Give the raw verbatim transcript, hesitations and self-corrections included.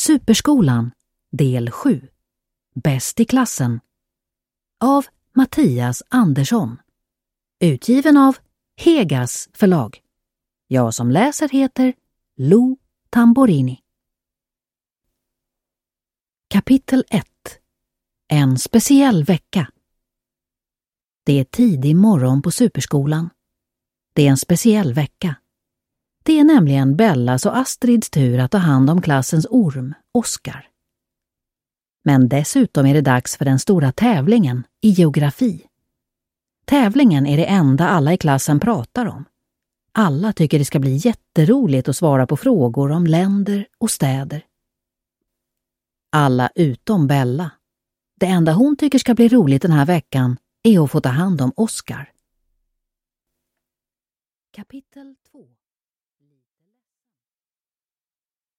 Superskolan, del sju. Bäst i klassen. Av Mattias Andersson. Utgiven av Hegas förlag. Jag som läser heter Lo Tamborini. Kapitel ett. En speciell vecka. Det är tidig morgon på Superskolan. Det är en speciell vecka. Det är nämligen Bellas och Astrids tur att ta hand om klassens orm, Oskar. Men dessutom är det dags för den stora tävlingen i geografi. Tävlingen är det enda alla i klassen pratar om. Alla tycker det ska bli jätteroligt att svara på frågor om länder och städer. Alla utom Bella. Det enda hon tycker ska bli roligt den här veckan är att få ta hand om Oskar. Kapitel